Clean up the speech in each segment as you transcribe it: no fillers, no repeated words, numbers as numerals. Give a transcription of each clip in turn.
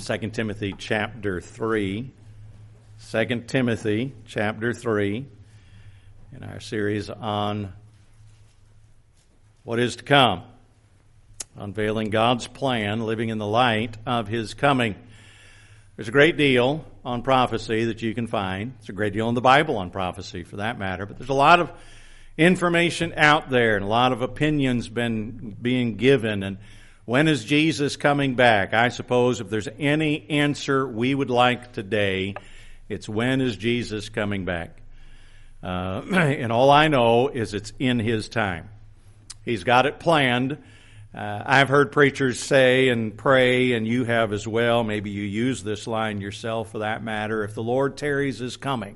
2 Timothy chapter 3. 2 Timothy chapter 3 in our series on what is to come. Unveiling God's plan, living in the light of His coming. There's a great deal on prophecy that you can find. There's a great deal in the Bible on prophecy for that matter. But there's a lot of information out there and a lot of opinions being given. And when is Jesus coming back? I suppose if there's any answer we would like today, it's when is Jesus coming back? And all I know is it's in His time. He's got it planned. I've heard preachers say and pray, and you have as well. Maybe you use this line yourself for that matter. If the Lord tarries is coming.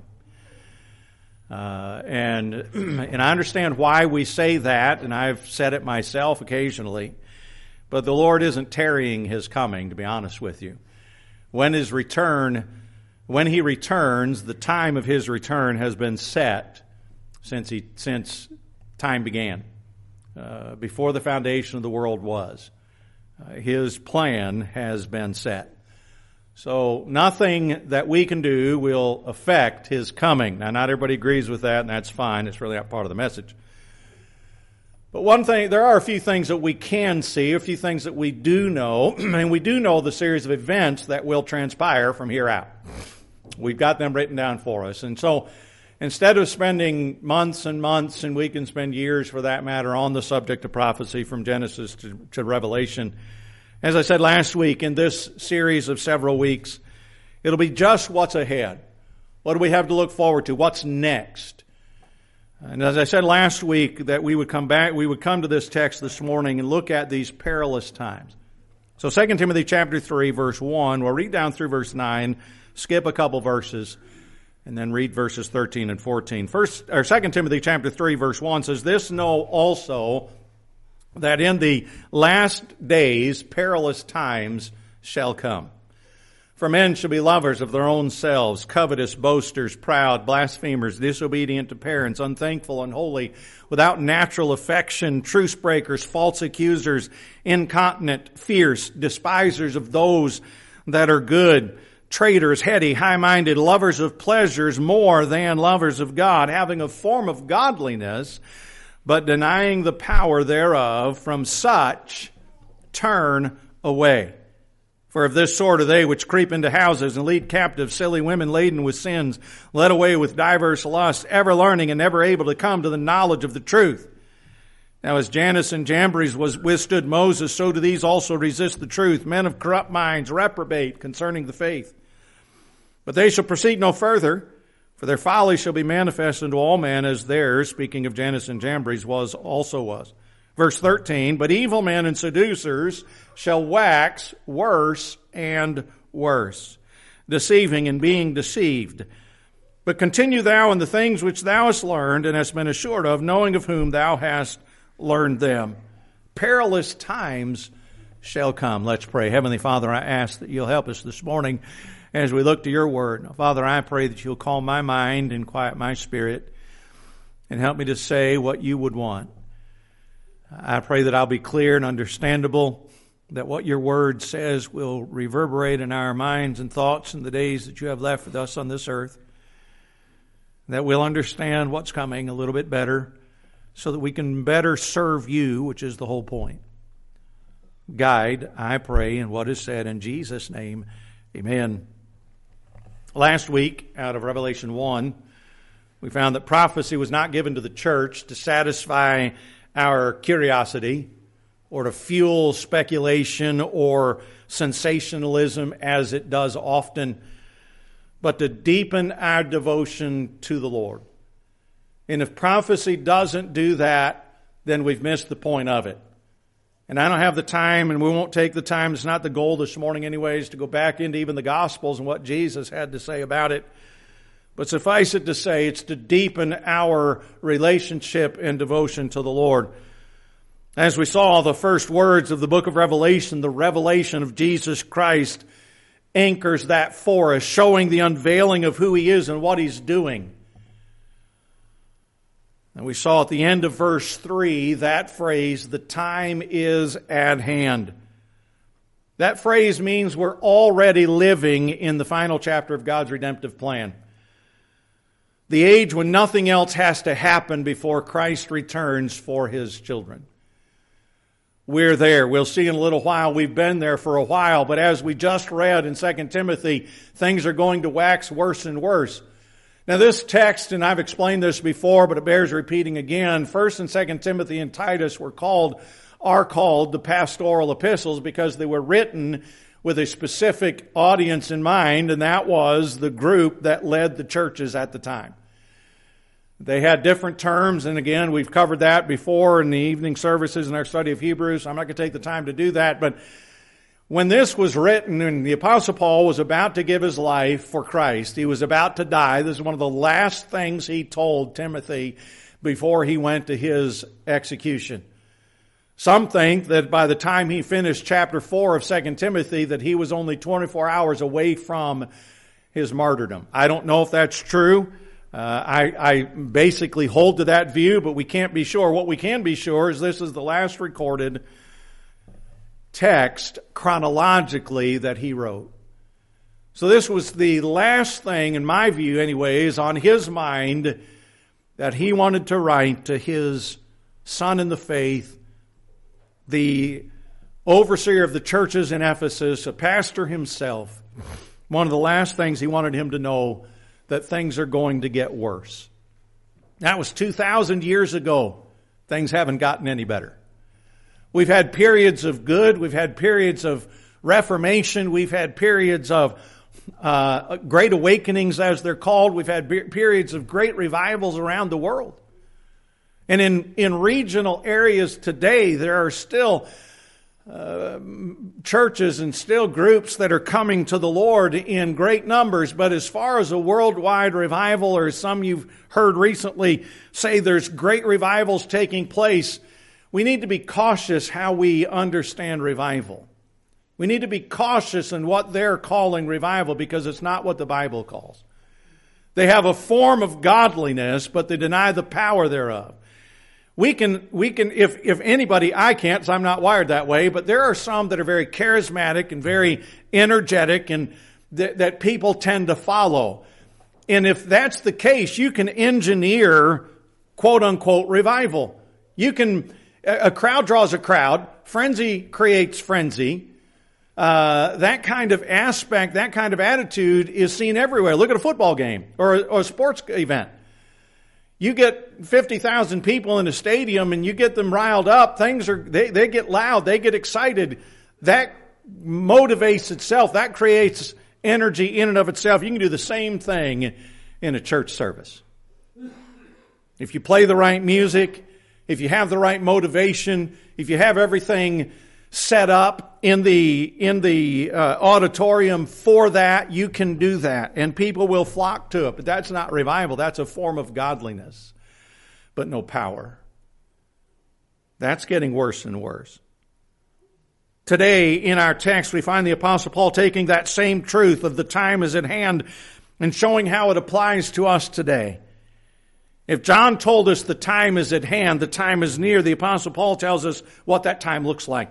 And I understand why we say that, and I've said it myself occasionally. But the Lord isn't tarrying His coming, to be honest with you. When He returns, the time of His return has been set since time began. Before the foundation of the world was. His plan has been set. So nothing that we can do will affect His coming. Now, not everybody agrees with that, and that's fine. It's really not part of the message. But one thing, there are a few things that we can see, a few things that we do know, and we do know the series of events that will transpire from here out. We've got them written down for us. And so, instead of spending months and months, and we can spend years for that matter, on the subject of prophecy from Genesis to Revelation, as I said last week, in this series of several weeks, it'll be just what's ahead. What do we have to look forward to? What's next? And as I said last week, that we would come to this text this morning and look at these perilous times. So 2 Timothy chapter 3, verse 1, we'll read down through verse 9, skip a couple verses, and then read verses 13 and 14. 2 Timothy chapter 3, verse 1 says, "This know also, that in the last days perilous times shall come. For men shall be lovers of their own selves, covetous, boasters, proud, blasphemers, disobedient to parents, unthankful, unholy, without natural affection, truce breakers, false accusers, incontinent, fierce, despisers of those that are good, traitors, heady, high-minded, lovers of pleasures more than lovers of God, having a form of godliness, but denying the power thereof. From such turn away. For of this sort are they which creep into houses and lead captive silly women laden with sins, led away with diverse lusts, ever learning and never able to come to the knowledge of the truth. Now as Jannes and Jambres withstood Moses, so do these also resist the truth. Men of corrupt minds reprobate concerning the faith. But they shall proceed no further, for their folly shall be manifest unto all men, as theirs," speaking of Jannes and Jambres, also was. Verse 13, "But evil men and seducers shall wax worse and worse, deceiving and being deceived. But continue thou in the things which thou hast learned and hast been assured of, knowing of whom thou hast learned them. Perilous times shall come." Let's pray. Heavenly Father, I ask that you'll help us this morning as we look to your word. Now, Father, I pray that you'll calm my mind and quiet my spirit and help me to say what you would want. I pray that I'll be clear and understandable, that what your word says will reverberate in our minds and thoughts in the days that you have left with us on this earth, that we'll understand what's coming a little bit better so that we can better serve you, which is the whole point. Guide, I pray, in what is said in Jesus' name. Amen. Last week, out of Revelation 1, we found that prophecy was not given to the church to satisfy our curiosity or to fuel speculation or sensationalism as it does often, but to deepen our devotion to the Lord. And if prophecy doesn't do that, then we've missed the point of it. And I don't have the time, and we won't take the time, it's not the goal this morning anyways, to go back into even the Gospels and what Jesus had to say about it. But suffice it to say, it's to deepen our relationship and devotion to the Lord. As we saw, the first words of the book of Revelation, the revelation of Jesus Christ, anchors that for us, showing the unveiling of who He is and what He's doing. And we saw at the end of verse 3 that phrase, "the time is at hand." That phrase means we're already living in the final chapter of God's redemptive plan. The age when nothing else has to happen before Christ returns for His children. We're there. We'll see in a little while. We've been there for a while, but as we just read in 2 Timothy, things are going to wax worse and worse. Now this text, and I've explained this before, but it bears repeating again, 1 and 2 Timothy and Titus are called the pastoral epistles because they were written with a specific audience in mind, and that was the group that led the churches at the time. They had different terms, and again, we've covered that before in the evening services in our study of Hebrews. I'm not going to take the time to do that, but when this was written and the Apostle Paul was about to give his life for Christ, he was about to die. This is one of the last things he told Timothy before he went to his execution. Some think that by the time he finished chapter 4 of 2 Timothy that he was only 24 hours away from his martyrdom. I don't know if that's true. I basically hold to that view, but we can't be sure. What we can be sure is this is the last recorded text chronologically that he wrote. So this was the last thing, in my view anyways, on his mind that he wanted to write to his son in the faith, the overseer of the churches in Ephesus, a pastor himself. One of the last things he wanted him to know, that things are going to get worse. That was 2,000 years ago. Things haven't gotten any better. We've had periods of good. We've had periods of reformation. We've had periods of great awakenings, as they're called. We've had periods of great revivals around the world. And in regional areas today, there are still churches and still groups that are coming to the Lord in great numbers. But as far as a worldwide revival, or some you've heard recently say there's great revivals taking place, we need to be cautious how we understand revival. We need to be cautious in what they're calling revival, because it's not what the Bible calls. They have a form of godliness, but they deny the power thereof. We can, if anybody, I can't, because I'm not wired that way, but there are some that are very charismatic and very energetic and that people tend to follow. And if that's the case, you can engineer quote unquote revival. A crowd draws a crowd, frenzy creates frenzy. That kind of aspect, that kind of attitude is seen everywhere. Look at a football game or a sports event. You get 50,000 people in a stadium and you get them riled up. They get loud. They get excited. That motivates itself. That creates energy in and of itself. You can do the same thing in a church service. If you play the right music, if you have the right motivation, if you have everything set up in the auditorium for that, you can do that, and people will flock to it. But that's not revival. That's a form of godliness, but no power. That's getting worse and worse. Today, in our text, we find the Apostle Paul taking that same truth of the time is at hand and showing how it applies to us today. If John told us the time is at hand, the time is near, the Apostle Paul tells us what that time looks like.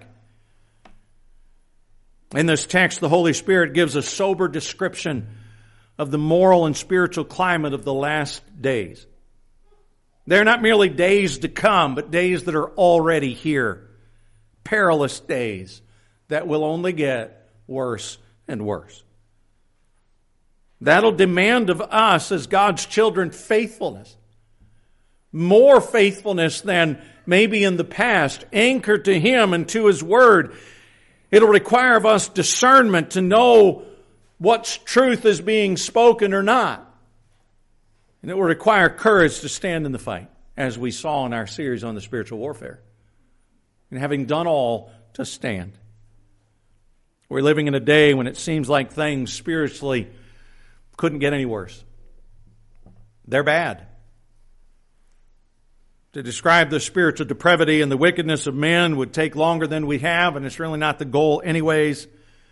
In this text, the Holy Spirit gives a sober description of the moral and spiritual climate of the last days. They're not merely days to come, but days that are already here. Perilous days that will only get worse and worse. That'll demand of us as God's children faithfulness. More faithfulness than maybe in the past, anchored to Him and to His Word. It'll require of us discernment to know what truth is being spoken or not. And it will require courage to stand in the fight, as we saw in our series on the spiritual warfare. And having done all, to stand. We're living in a day when it seems like things spiritually couldn't get any worse. They're bad. To describe the spiritual depravity and the wickedness of men would take longer than we have, and it's really not the goal anyways.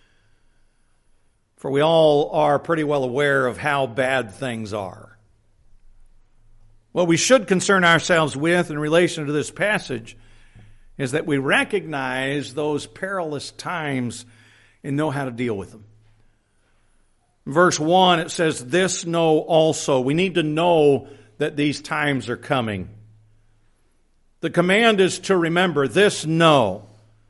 For we all are pretty well aware of how bad things are. What we should concern ourselves with in relation to this passage is that we recognize those perilous times and know how to deal with them. In verse 1, it says, "This know also." We need to know that these times are coming. The command is to remember, this know.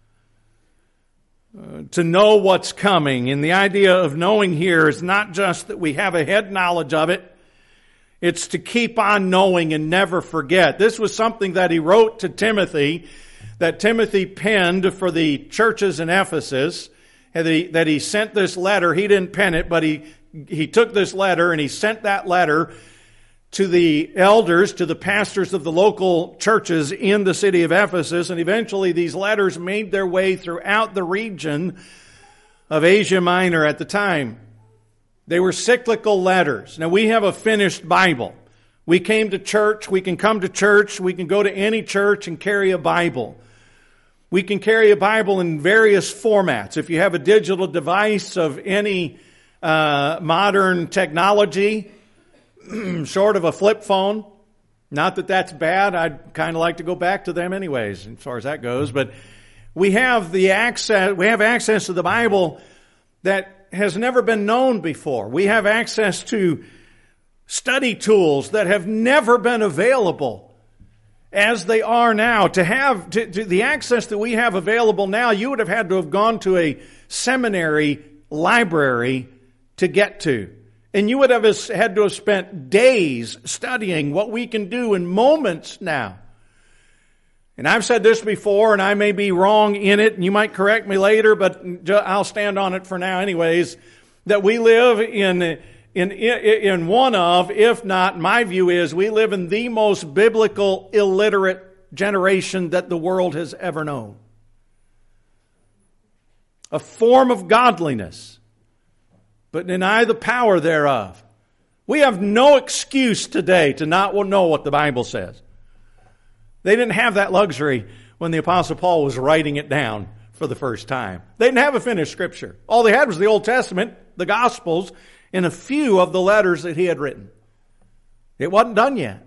To know what's coming. And the idea of knowing here is not just that we have a head knowledge of it. It's to keep on knowing and never forget. This was something that he wrote to Timothy, that Timothy penned for the churches in Ephesus, that he sent this letter. He didn't pen it, but he took this letter and he sent that letter to the elders, to the pastors of the local churches in the city of Ephesus, and eventually these letters made their way throughout the region of Asia Minor at the time. They were cyclical letters. Now, we have a finished Bible. We came to church, we can come to church, we can go to any church and carry a Bible. We can carry a Bible in various formats. If you have a digital device of any modern technology, short of a flip phone, not that that's bad, I'd kind of like to go back to them anyways, as far as that goes, but we have access to the Bible that has never been known before. We have access to study tools that have never been available as they are now. To have to the access that we have available now, you would have had to have gone to a seminary library to get to. And you would have had to have spent days studying what we can do in moments now. And I've said this before, and I may be wrong in it, and you might correct me later, but I'll stand on it for now anyways, that we live in one of, if not, my view is, we live in the most biblical illiterate generation that the world has ever known. A form of godliness, but deny the power thereof. We have no excuse today to not know what the Bible says. They didn't have that luxury when the Apostle Paul was writing it down for the first time. They didn't have a finished Scripture. All they had was the Old Testament, the Gospels, and a few of the letters that he had written. It wasn't done yet.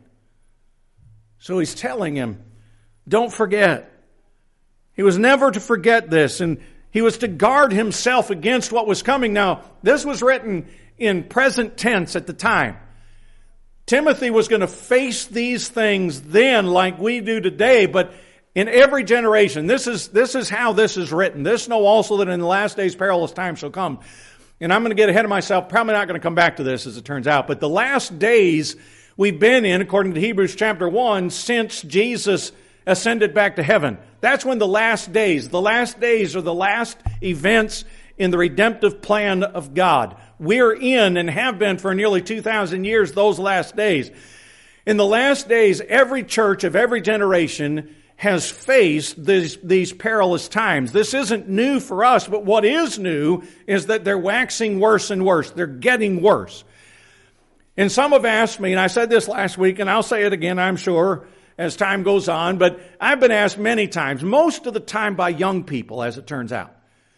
So he's telling him, don't forget. He was never to forget this, and he was to guard himself against what was coming. Now, this was written in present tense at the time. Timothy was going to face these things then like we do today, but in every generation, this is how this is written. This know also that in the last days perilous times shall come. And I'm going to get ahead of myself, probably not going to come back to this as it turns out, but the last days we've been in, according to Hebrews chapter 1, since Jesus ascended back to heaven. That's when the last days are the last events in the redemptive plan of God. We're in and have been for nearly 2,000 years those last days. In the last days, every church of every generation has faced these perilous times. This isn't new for us, but what is new is that they're waxing worse and worse. They're getting worse. And some have asked me, and I said this last week, and I'll say it again, I'm sure, as time goes on, but I've been asked many times, most of the time by young people, as it turns out,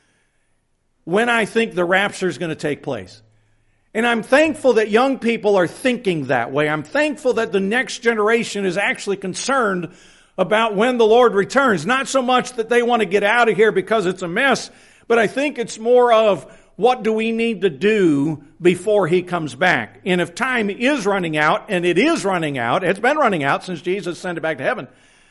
when I think the rapture is going to take place. And I'm thankful that young people are thinking that way. I'm thankful that the next generation is actually concerned about when the Lord returns. Not so much that they want to get out of here because it's a mess, but I think it's more of what do we need to do before He comes back. And if time is running out, and it is running out, it's been running out since Jesus ascended back to heaven.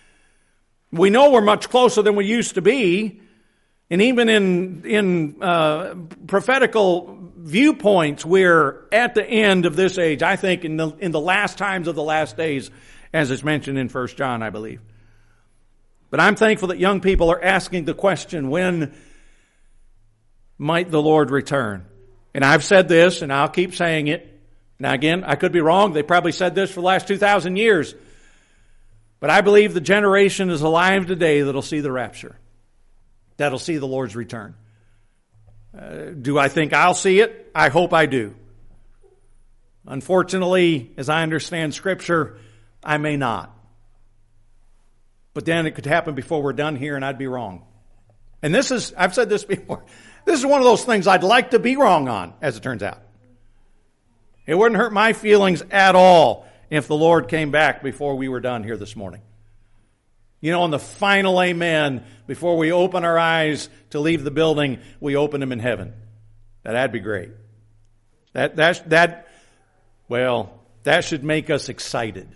We know we're much closer than we used to be. And even in prophetical viewpoints, we're at the end of this age. I think in the last times of the last days, as it's mentioned in 1 John, I believe. But I'm thankful that young people are asking the question, when might the Lord return? And I've said this, and I'll keep saying it. Now again, I could be wrong. They probably said this for the last 2,000 years. But I believe the generation is alive today that'll see the rapture. That'll see the Lord's return. Do I think I'll see it? I hope I do. Unfortunately, as I understand Scripture, I may not. But then it could happen before we're done here and I'd be wrong. And I've said this before, this is one of those things I'd like to be wrong on, as it turns out. It wouldn't hurt my feelings at all if the Lord came back before we were done here this morning. You know, on the final amen, before we open our eyes to leave the building, we open them in heaven. That'd be great. That should make us excited.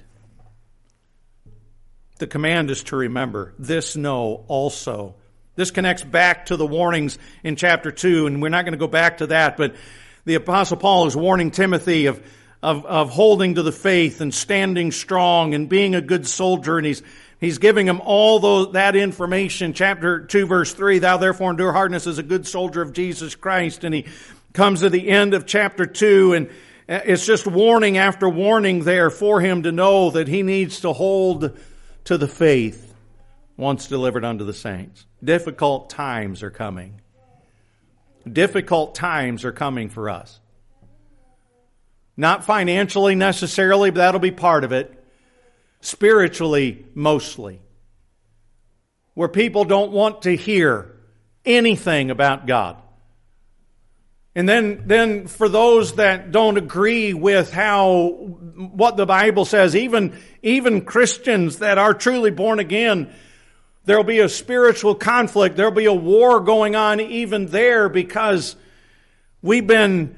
The command is to remember, this know also. This connects back to the warnings in chapter 2, and we're not going to go back to that, but the Apostle Paul is warning Timothy of holding to the faith and standing strong and being a good soldier, and he's giving him all that information. Chapter 2, verse 3, thou therefore endure hardness as a good soldier of Jesus Christ. And he comes to the end of chapter 2, and it's just warning after warning there for him to know that he needs to hold to the faith once delivered unto the saints. Difficult times are coming. Difficult times are coming for us. Not financially necessarily, but that'll be part of it. Spiritually, mostly. Where people don't want to hear anything about God. And then for those that don't agree with what the Bible says, even Christians that are truly born again, there'll be a spiritual conflict. There'll be a war going on even there because we've been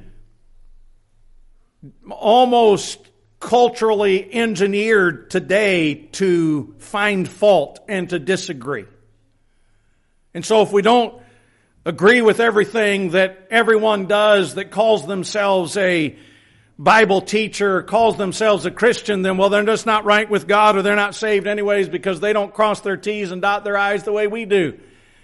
almost culturally engineered today to find fault and to disagree. And so if we don't agree with everything that everyone does that calls themselves a Bible teacher, calls themselves a Christian, then, well, they're just not right with God, or they're not saved anyways because they don't cross their T's and dot their I's the way we do.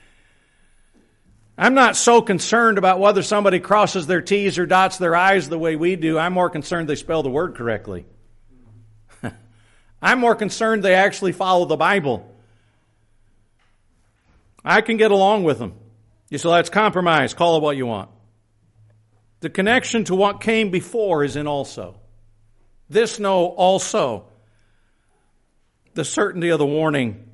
I'm not so concerned about whether somebody crosses their T's or dots their I's the way we do. I'm more concerned they spell the word correctly. I'm more concerned they actually follow the Bible. I can get along with them. You say, let's compromise. Call it what you want. The connection to what came before is in also. This know also. The certainty of the warning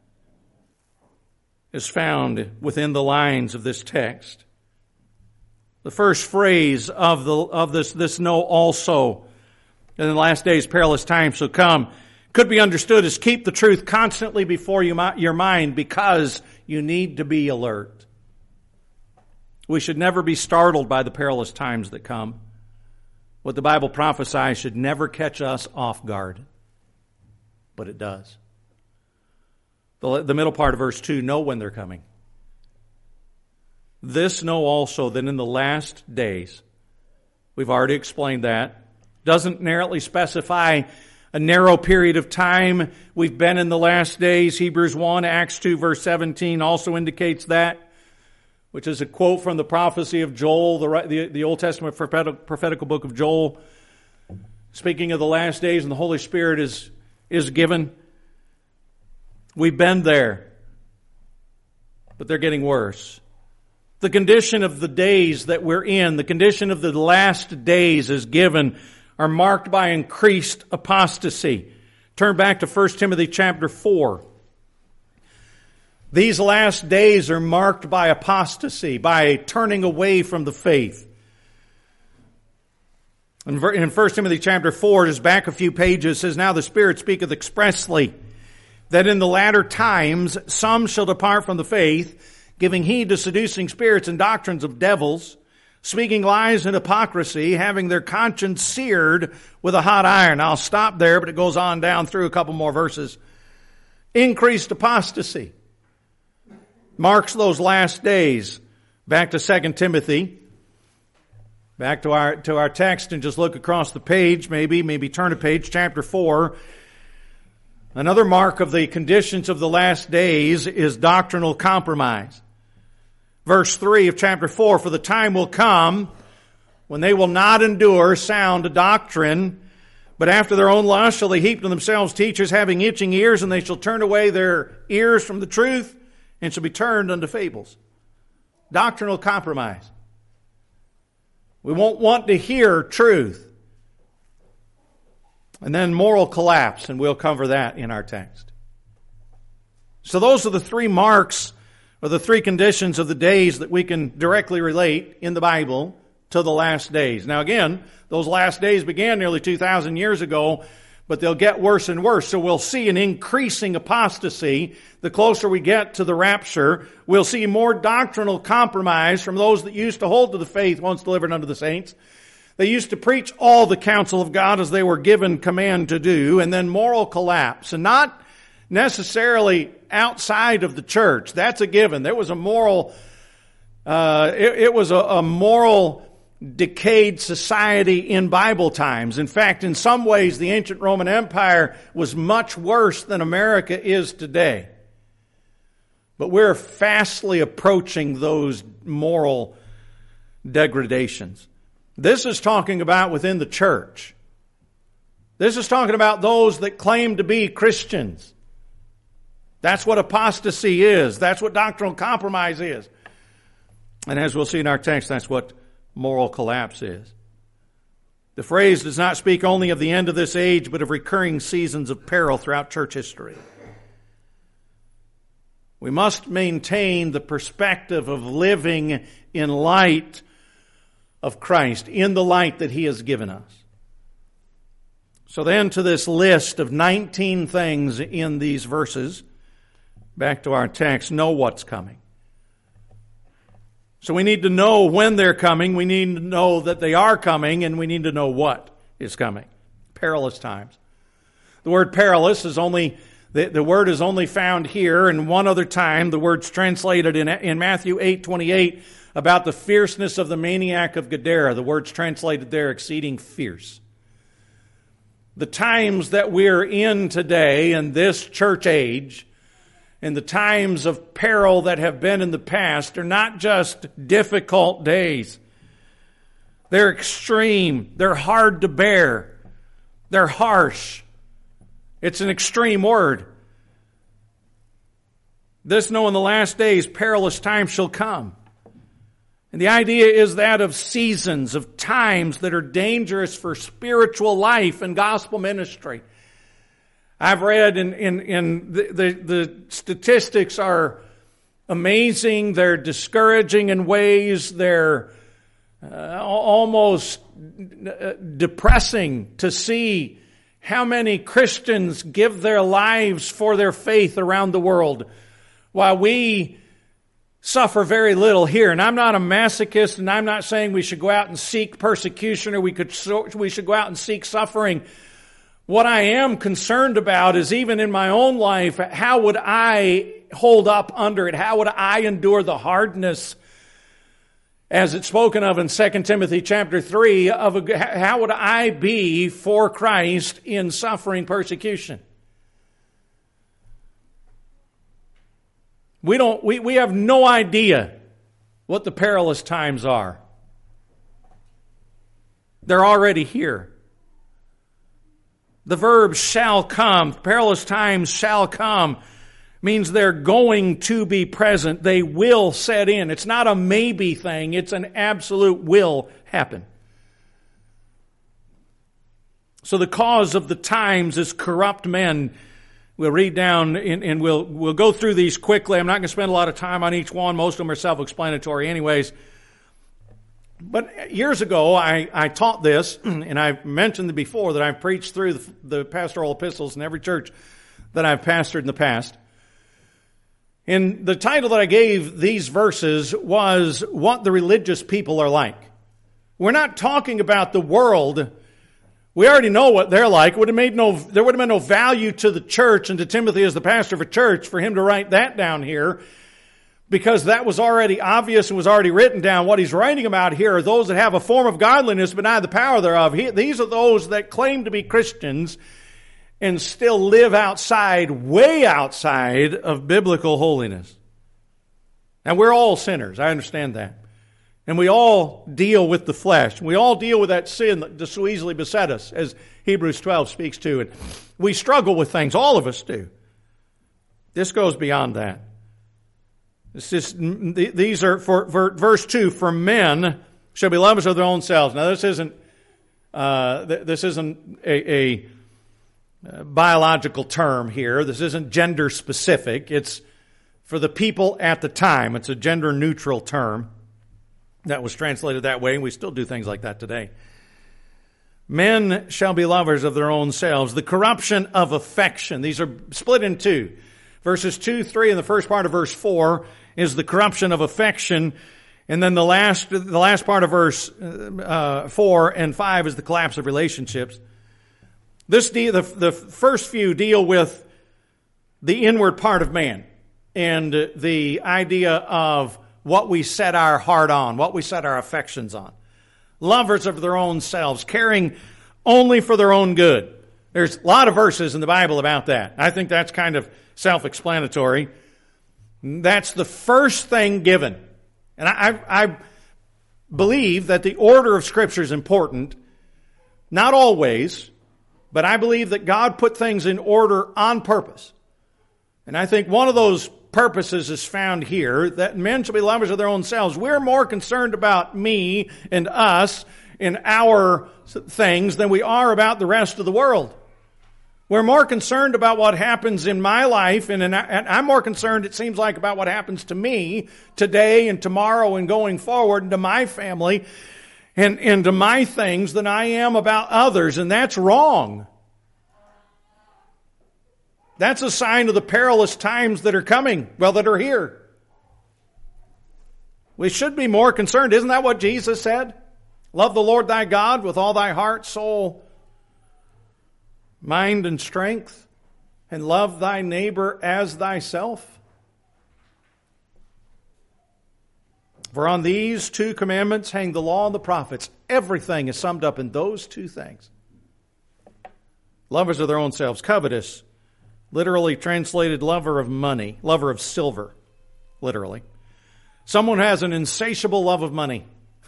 is found within the lines of this text. The first phrase of this know also, in the last days perilous times shall come, could be understood as keep the truth constantly before your mind because you need to be alert. We should never be startled by the perilous times that come. What the Bible prophesies should never catch us off guard. But it does. The middle part of verse 2, know when they're coming. This know also that in the last days, we've already explained that, doesn't narrowly specify a narrow period of time. We've been in the last days. Hebrews 1, Acts 2, verse 17 also indicates that, which is a quote from the prophecy of Joel, the Old Testament prophetical book of Joel, speaking of the last days, and the Holy Spirit is given. We've been there, but they're getting worse. The condition of the days that we're in, the condition of the last days is given, are marked by increased apostasy. Turn back to 1 Timothy chapter 4. These last days are marked by apostasy, by turning away from the faith. In 1 Timothy chapter 4, just back a few pages, says, now the Spirit speaketh expressly that in the latter times some shall depart from the faith, giving heed to seducing spirits and doctrines of devils, speaking lies and hypocrisy, having their conscience seared with a hot iron. I'll stop there, but it goes on down through a couple more verses. Increased apostasy marks those last days. Back to 2 Timothy. Back to our text and just look across the page, maybe turn a page, chapter 4. Another mark of the conditions of the last days is doctrinal compromise. Verse 3 of chapter 4, for the time will come when they will not endure sound doctrine, but after their own lust shall they heap to themselves teachers having itching ears, and they shall turn away their ears from the truth and shall be turned unto fables. Doctrinal compromise. We won't want to hear truth. And then moral collapse, and we'll cover that in our text. So those are the three marks, or the three conditions of the days that we can directly relate in the Bible to the last days. Now again, those last days began nearly 2,000 years ago, but they'll get worse and worse. So we'll see an increasing apostasy. The closer we get to the rapture, we'll see more doctrinal compromise from those that used to hold to the faith once delivered unto the saints. They used to preach all the counsel of God as they were given command to do, and then moral collapse. And not necessarily outside of the church. That's a given. There was a moral, it was a moral decayed society in Bible times. In fact, in some ways, the ancient Roman Empire was much worse than America is today. But we're fastly approaching those moral degradations. This is talking about within the church. This is talking about those that claim to be Christians. That's what apostasy is. That's what doctrinal compromise is. And as we'll see in our text, that's what moral collapse is. The phrase does not speak only of the end of this age, but of recurring seasons of peril throughout church history. We must maintain the perspective of living in light of Christ, in the light that He has given us. So then to this list of 19 things in these verses, back to our text, know what's coming. So we need to know when they're coming, we need to know that they are coming, and we need to know what is coming. Perilous times. The word perilous is only, the word is only found here, and one other time the word's translated in Matthew 8:28 about the fierceness of the maniac of Gadara. The word's translated there, exceeding fierce. The times that we're in today in this church age, and the times of peril that have been in the past, are not just difficult days. They're extreme. They're hard to bear. They're harsh. It's an extreme word. This, know in the last days, perilous times shall come. And the idea is that of seasons, of times that are dangerous for spiritual life and gospel ministry. I've read in the statistics are amazing. They're discouraging in ways. They're almost depressing to see how many Christians give their lives for their faith around the world, while we suffer very little here. And I'm not a masochist, and I'm not saying we should go out and seek persecution or we should go out and seek suffering. What I am concerned about is, even in my own life, how would I hold up under it? How would I endure the hardness, as it's spoken of in 2 Timothy chapter 3, how would I be for Christ in suffering persecution? We have no idea what the perilous times are. They're already here. The verb shall come, perilous times shall come, means they're going to be present. They will set in. It's not a maybe thing. It's an absolute will happen. So the cause of the times is corrupt men. We'll read down and we'll go through these quickly. I'm not going to spend a lot of time on each one. Most of them are self-explanatory anyways. But years ago, I taught this, and I've mentioned before that I've preached through the pastoral epistles in every church that I've pastored in the past. And the title that I gave these verses was What the Religious People Are Like. We're not talking about the world. We already know what they're like. There would have been no value to the church and to Timothy as the pastor of a church for him to write that down here, because that was already obvious and was already written down. What he's writing about here are those that have a form of godliness but deny the power thereof. These are those that claim to be Christians and still live way outside of biblical holiness. And we're all sinners. I understand that. And we all deal with the flesh. We all deal with that sin that just so easily beset us, as Hebrews 12 speaks to. And we struggle with things. All of us do. This goes beyond that. These are, for verse 2, for men shall be lovers of their own selves. Now this isn't a biological term here. This isn't gender specific. It's for the people at the time. It's a gender neutral term that was translated that way, and we still do things like that today. Men shall be lovers of their own selves. The corruption of affection. These are split in two. Verses 2, 3, and the first part of verse 4 is the corruption of affection. And then the last part of verse 4 and 5 is the collapse of relationships. The first few deal with the inward part of man and the idea of what we set our heart on, what we set our affections on. Lovers of their own selves, caring only for their own good. There's a lot of verses in the Bible about that. I think that's kind of self-explanatory. That's the first thing given. And I believe that the order of Scripture is important. Not always, but I believe that God put things in order on purpose. And I think one of those purposes is found here, that men shall be lovers of their own selves. We're more concerned about me and us and our things than we are about the rest of the world. We're more concerned about what happens in my life, and I'm more concerned, it seems like, about what happens to me today and tomorrow and going forward, and to my family and to my things than I am about others, and that's wrong. That's a sign of the perilous times that are coming, that are here. We should be more concerned. Isn't that what Jesus said? Love the Lord thy God with all thy heart, soul, mind, and strength, and love thy neighbor as thyself. For on these two commandments hang the law and the prophets. Everything is summed up in those two things. Lovers of their own selves, covetous, literally translated lover of money, lover of silver, literally. Someone who has an insatiable love of money.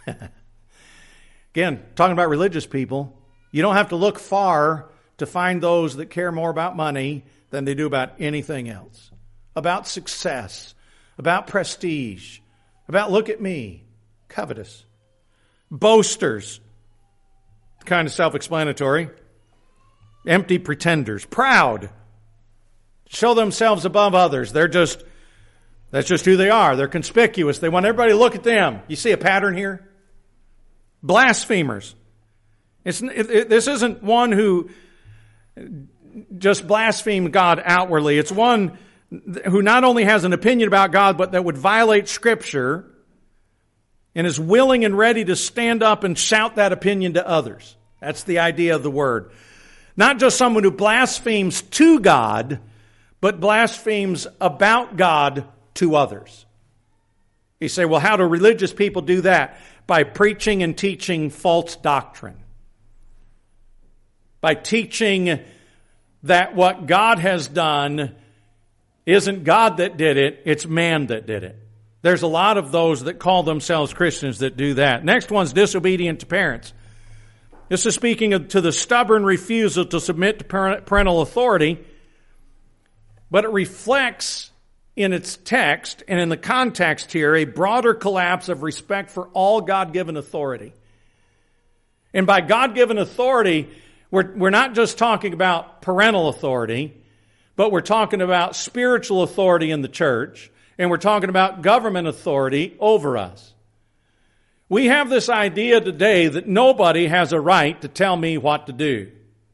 Again, talking about religious people, you don't have to look far to find those that care more about money than they do about anything else. About success, about prestige, about look at me, covetous. Boasters, kind of self-explanatory. Empty pretenders, proud, show themselves above others. That's just who they are. They're conspicuous. They want everybody to look at them. You see a pattern here? Blasphemers. This isn't one who just blasphemed God outwardly. It's one who not only has an opinion about God, but that would violate Scripture and is willing and ready to stand up and shout that opinion to others. That's the idea of the word. Not just someone who blasphemes to God, but blasphemes about God to others. You say, well, how do religious people do that? By preaching and teaching false doctrine. By teaching that what God has done isn't God that did it, it's man that did it. There's a lot of those that call themselves Christians that do that. Next one's disobedient to parents. This is speaking to the stubborn refusal to submit to parental authority, but it reflects in its text and in the context here a broader collapse of respect for all God-given authority. And by God-given authority, we're not just talking about parental authority, but we're talking about spiritual authority in the church, and we're talking about government authority over us. We have this idea today that nobody has a right to tell me what to do.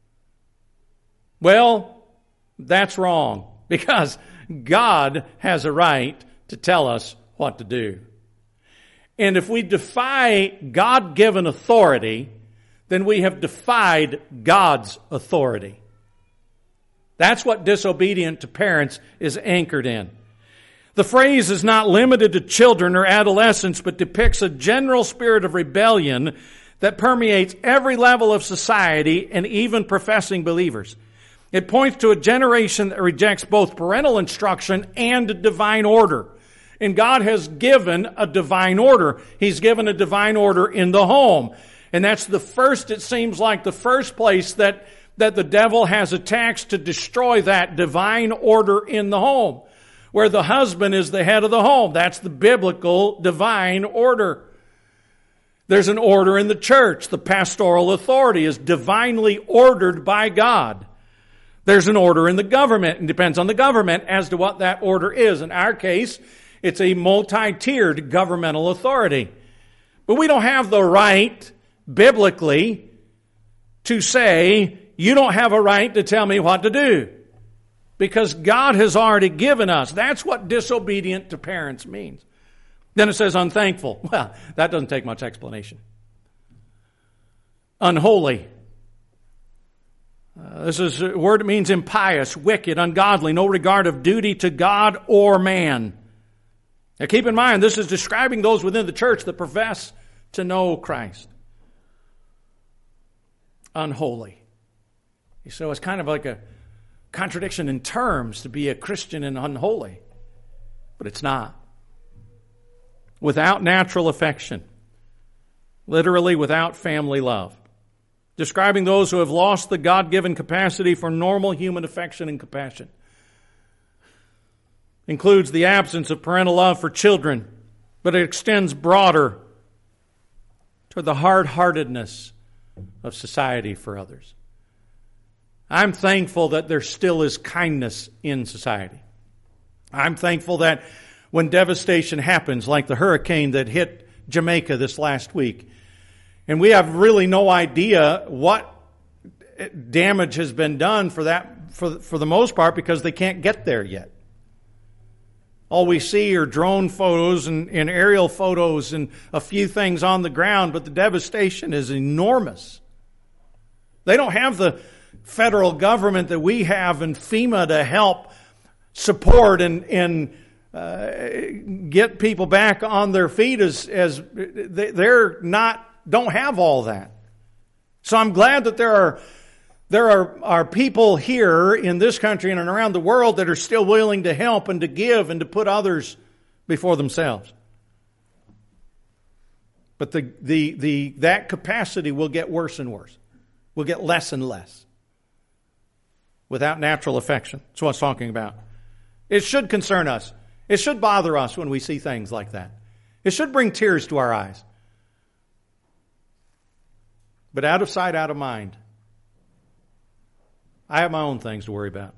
Well, that's wrong, because God has a right to tell us what to do. And if we defy God-given authority, then we have defied God's authority. That's what disobedient to parents is anchored in. The phrase is not limited to children or adolescents, but depicts a general spirit of rebellion that permeates every level of society and even professing believers. It points to a generation that rejects both parental instruction and divine order. And God has given a divine order. He's given a divine order in the home. And that's the first, it seems like the first place that the devil has attacks to destroy that divine order in the home, where the husband is the head of the home. That's the biblical divine order. There's an order in the church. The pastoral authority is divinely ordered by God. There's an order in the government, and depends on the government as to what that order is. In our case, it's a multi-tiered governmental authority. But we don't have the right, biblically, to say, you don't have a right to tell me what to do. Because God has already given us. That's what disobedient to parents means. Then it says unthankful. Well, that doesn't take much explanation. Unholy. This is a word that means impious, wicked, ungodly, no regard of duty to God or man. Now keep in mind, this is describing those within the church that profess to know Christ. Unholy. So it's kind of like a contradiction in terms to be a Christian and unholy. But it's not. Without natural affection. Literally without family love. Describing those who have lost the God-given capacity for normal human affection and compassion. Includes the absence of parental love for children, but it extends broader toward the hard-heartedness of society for others. I'm thankful that there still is kindness in society. I'm thankful that when devastation happens, like the hurricane that hit Jamaica this last week, and we have really no idea what damage has been done for that, for the most part, because they can't get there yet. All we see are drone photos and aerial photos and a few things on the ground, but the devastation is enormous. They don't have the federal government that we have and FEMA to help support and get people back on their feet as they're not, don't have all that. So I'm glad that there are people here in this country and around the world that are still willing to help and to give and to put others before themselves. But that capacity will get worse and worse. Will get less and less. Without natural affection. That's what I was talking about. It should concern us. It should bother us when we see things like that. It should bring tears to our eyes. But out of sight, out of mind. I have my own things to worry about.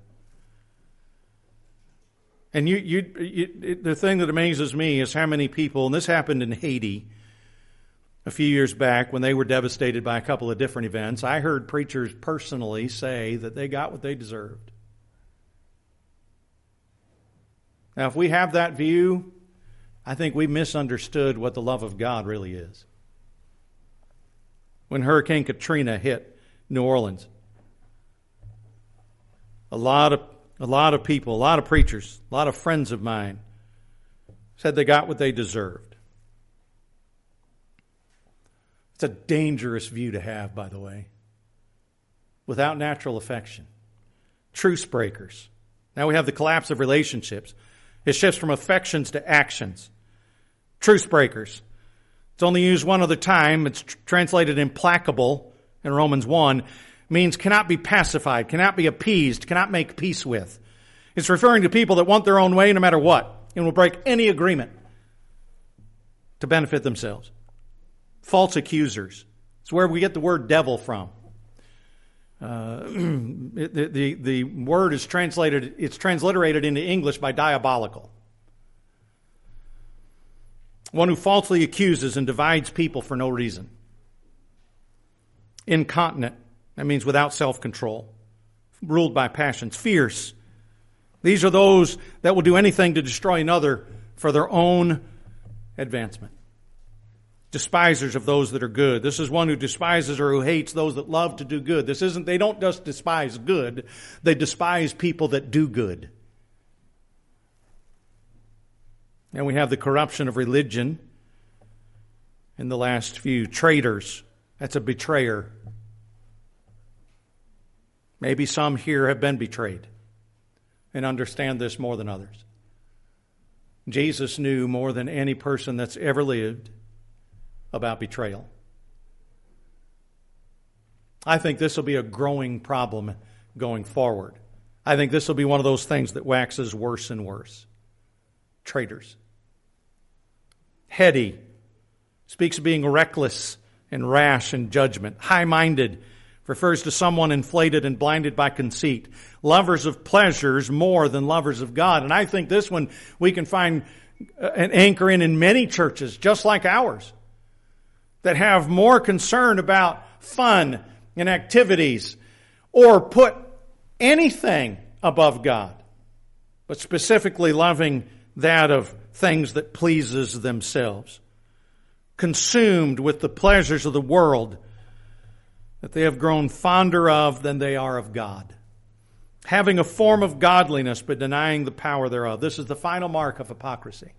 And the thing that amazes me is how many people, and this happened in Haiti a few years back when they were devastated by a couple of different events. I heard preachers personally say that they got what they deserved. Now, if we have that view, I think we misunderstood what the love of God really is. When Hurricane Katrina hit New Orleans, a lot of people, a lot of preachers, a lot of friends of mine said they got what they deserved. It's a dangerous view to have, by the way. Without natural affection. Truce breakers. Now we have the collapse of relationships. It shifts from affections to actions. Truce breakers. It's only used one other time. It's translated implacable in Romans 1. Means cannot be pacified, cannot be appeased, cannot make peace with. It's referring to people that want their own way no matter what and will break any agreement to benefit themselves. False accusers. It's where we get the word devil from. The word is translated, it's transliterated into English by diabolical. One who falsely accuses and divides people for no reason. Incontinent. That means without self-control. Ruled by passions. Fierce. These are those that will do anything to destroy another for their own advancement. Despisers of those that are good. This is one who despises or who hates those that love to do good. They don't just despise good, they despise people that do good. And we have the corruption of religion in the last few. Traitors. That's a betrayer. Maybe some here have been betrayed and understand this more than others. Jesus knew more than any person that's ever lived about betrayal. I think this will be a growing problem going forward. I think this will be one of those things that waxes worse and worse. Traitors. Heady. Speaks of being reckless and rash in judgment. High-minded. Refers to someone inflated and blinded by conceit. Lovers of pleasures more than lovers of God. And I think this one we can find an anchor in many churches, just like ours, that have more concern about fun and activities or put anything above God, but specifically loving that of things that pleases themselves, consumed with the pleasures of the world that they have grown fonder of than they are of God. Having a form of godliness but denying the power thereof. This is the final mark of hypocrisy.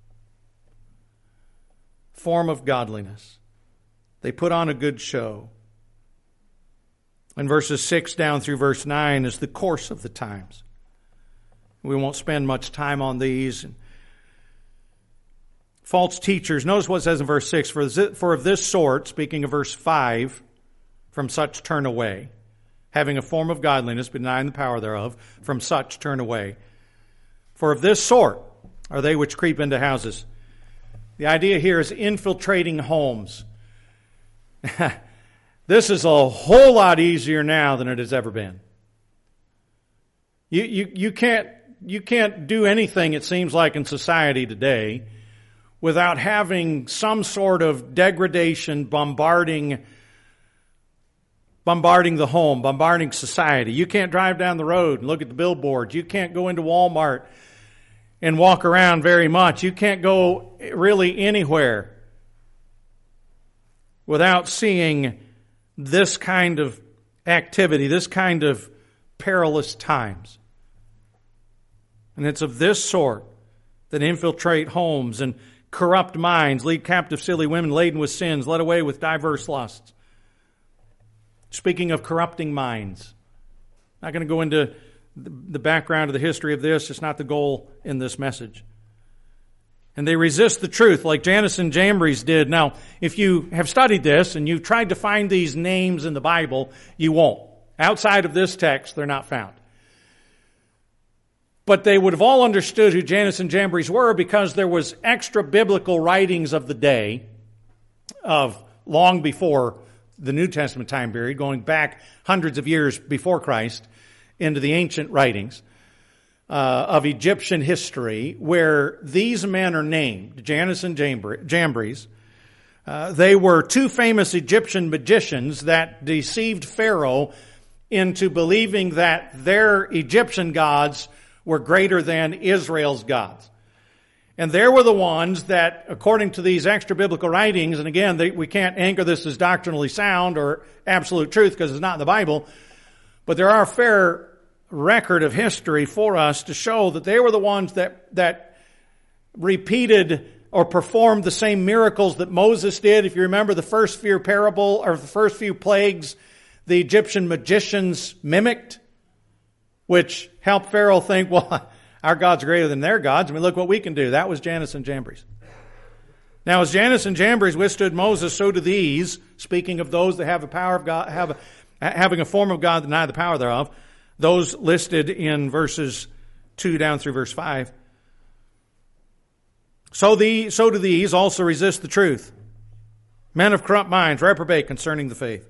Form of godliness. They put on a good show. And verses 6 down through verse 9 is the course of the times. We won't spend much time on these. False teachers. Notice what it says in verse 6. For of this sort, speaking of verse 5, from such turn away. Having a form of godliness, but denying the power thereof, from such turn away. For of this sort are they which creep into houses. The idea here is infiltrating homes. This is a whole lot easier now than it has ever been. You can't do anything, it seems like, in society today without having some sort of degradation bombarding the home, bombarding society. You can't drive down the road and look at the billboards. You can't go into Walmart and walk around very much. You can't go really anywhere without seeing this kind of activity, this kind of perilous times. And it's of this sort that infiltrate homes and corrupt minds, lead captive silly women laden with sins, led away with diverse lusts. Speaking of corrupting minds, I'm not going to go into the background of the history of this. It's not the goal in this message. And they resist the truth like Jannes and Jambres did. Now, if you have studied this and you've tried to find these names in the Bible, you won't. Outside of this text, they're not found. But they would have all understood who Jannes and Jambres were because there was extra biblical writings of the day of long before the New Testament time period, going back hundreds of years before Christ into the ancient writings of Egyptian history, where these men are named, Jannes and Jambres. They were two famous Egyptian magicians that deceived Pharaoh into believing that their Egyptian gods were greater than Israel's gods. And they were the ones that, according to these extra biblical writings, and again, we can't anchor this as doctrinally sound or absolute truth because it's not in the Bible, but there are a fair record of history for us to show that they were the ones that repeated or performed the same miracles that Moses did. If you remember the first few parable or the first few plagues, the Egyptian magicians mimicked, which helped Pharaoh think, well, our God's greater than their gods. I mean, look what we can do. That was Jannes and Jambres. Now, as Jannes and Jambres withstood Moses, so do these, speaking of those that have the power of God, having a form of God, deny the power thereof, those listed in verses 2 down through verse 5. So do these also resist the truth. Men of corrupt minds, reprobate concerning the faith.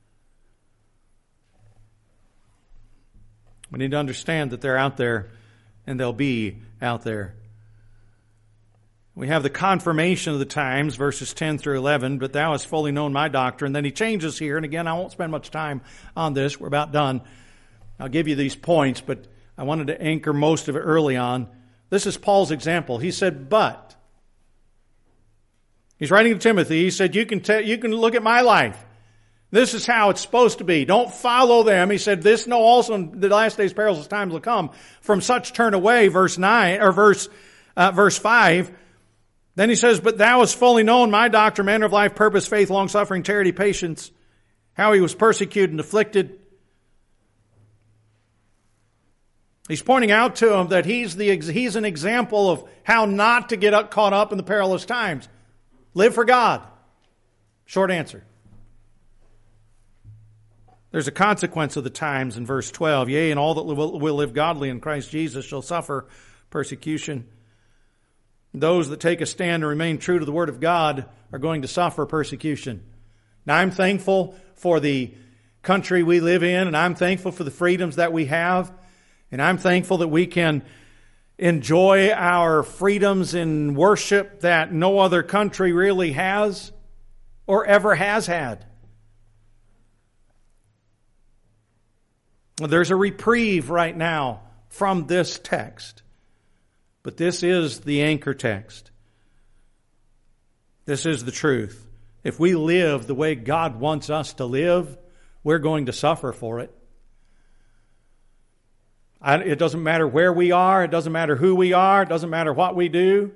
We need to understand that they're out there and they'll be out there. We have the confirmation of the times, verses 10 through 11, but thou hast fully known my doctrine. Then he changes here, and again, I won't spend much time on this. We're about done. I'll give you these points, but I wanted to anchor most of it early on. This is Paul's example. He said, but. He's writing to Timothy. He said, you can look at my life. This is how it's supposed to be. Don't follow them. He said, this know also in the last days perilous times will come. From such turn away, verse 9, or verse 5. Then he says, but thou hast fully known my doctrine, manner of life, purpose, faith, long-suffering, charity, patience, how he was persecuted and afflicted. He's pointing out to him that he's an example of how not to get caught up in the perilous times. Live for God. Short answer. There's a consequence of the times in verse 12. Yea, and all that will live godly in Christ Jesus shall suffer persecution. Those that take a stand and remain true to the Word of God are going to suffer persecution. Now, I'm thankful for the country we live in, and I'm thankful for the freedoms that we have, and I'm thankful that we can enjoy our freedoms in worship that no other country really has or ever has had. There's a reprieve right now from this text. But this is the anchor text. This is the truth. If we live the way God wants us to live, we're going to suffer for it. It doesn't matter where we are. It doesn't matter who we are. It doesn't matter what we do.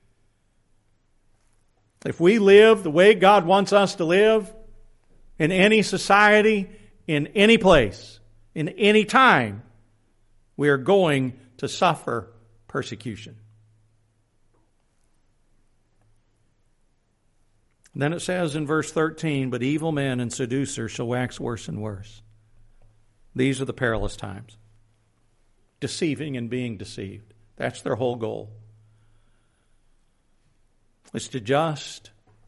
If we live the way God wants us to live, in any society, in any place, in any time, we are going to suffer persecution. Then it says in verse 13, but evil men and seducers shall wax worse and worse. These are the perilous times. Deceiving and being deceived. That's their whole goal. It's to just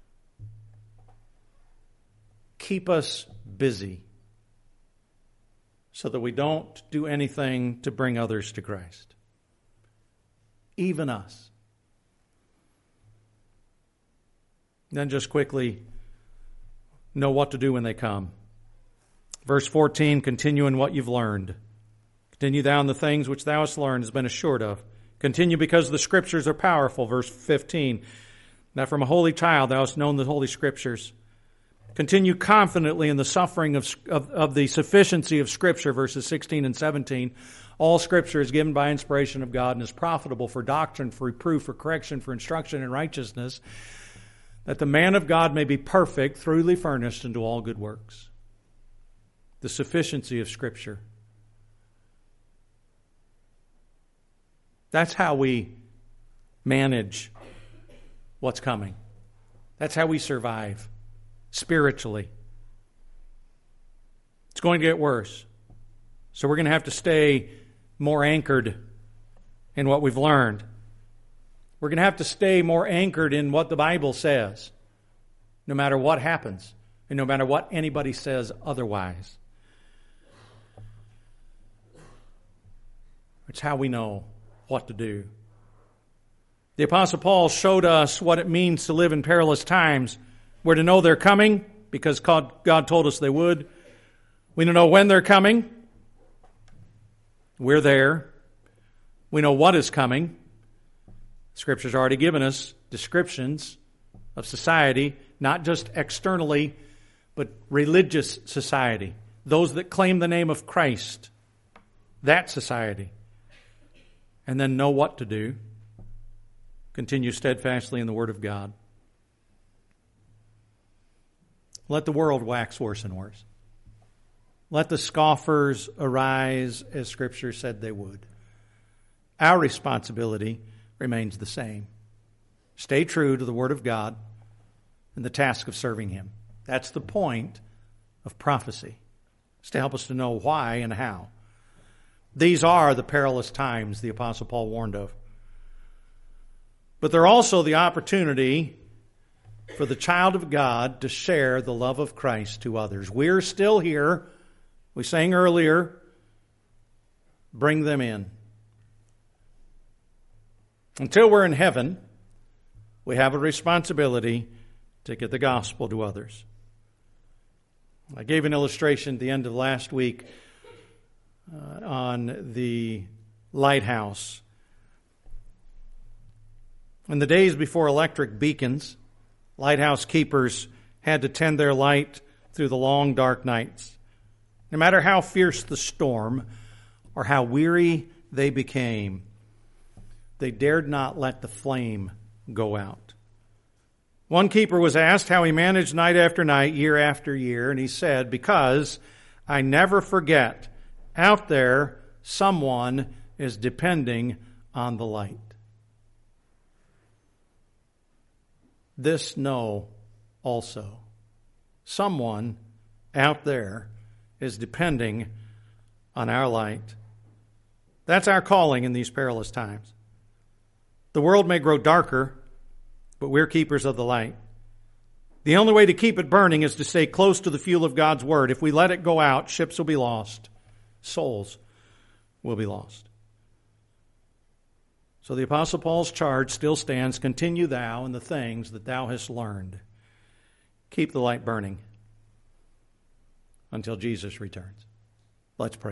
keep us busy so that we don't do anything to bring others to Christ. Even us. Then just quickly know what to do when they come. Verse 14, continue in what you've learned. Continue thou in the things which thou hast learned, has been assured of. Continue because the Scriptures are powerful. Verse 15, that from a holy child thou hast known the Holy Scriptures. Continue confidently in the suffering of the sufficiency of Scripture, verses 16 and 17. All Scripture is given by inspiration of God and is profitable for doctrine, for reproof, for correction, for instruction in righteousness, that the man of God may be perfect, thoroughly furnished unto all good works. The sufficiency of Scripture. That's how we manage what's coming. That's how we survive spiritually. It's going to get worse. So we're going to have to stay more anchored in what we've learned. We're going to have to stay more anchored in what the Bible says, no matter what happens, and no matter what anybody says otherwise. It's how we know what to do. The Apostle Paul showed us what it means to live in perilous times. We're to know they're coming because God told us they would. We know when they're coming. We're there. We know what is coming. Scripture's already given us descriptions of society, not just externally, but religious society. Those that claim the name of Christ. That society. And then know what to do. Continue steadfastly in the Word of God. Let the world wax worse and worse. Let the scoffers arise as Scripture said they would. Our responsibility remains the same. Stay true to the Word of God and the task of serving Him. That's the point of prophecy. It's to help us to know why and how. These are the perilous times the Apostle Paul warned of. But they're also the opportunity for the child of God to share the love of Christ to others. We're still here. We sang earlier, bring them in. Until we're in heaven, we have a responsibility to get the gospel to others. I gave an illustration at the end of last week on the lighthouse. In the days before electric beacons, lighthouse keepers had to tend their light through the long, dark nights. No matter how fierce the storm or how weary they became, they dared not let the flame go out. One keeper was asked how he managed night after night, year after year, and he said, because I never forget, out there someone is depending on the light. This know also. Someone out there is depending on our light. That's our calling in these perilous times. The world may grow darker, but we're keepers of the light. The only way to keep it burning is to stay close to the fuel of God's Word. If we let it go out, ships will be lost. Souls will be lost. So the Apostle Paul's charge still stands. Continue thou in the things that thou hast learned. Keep the light burning until Jesus returns. Let's pray.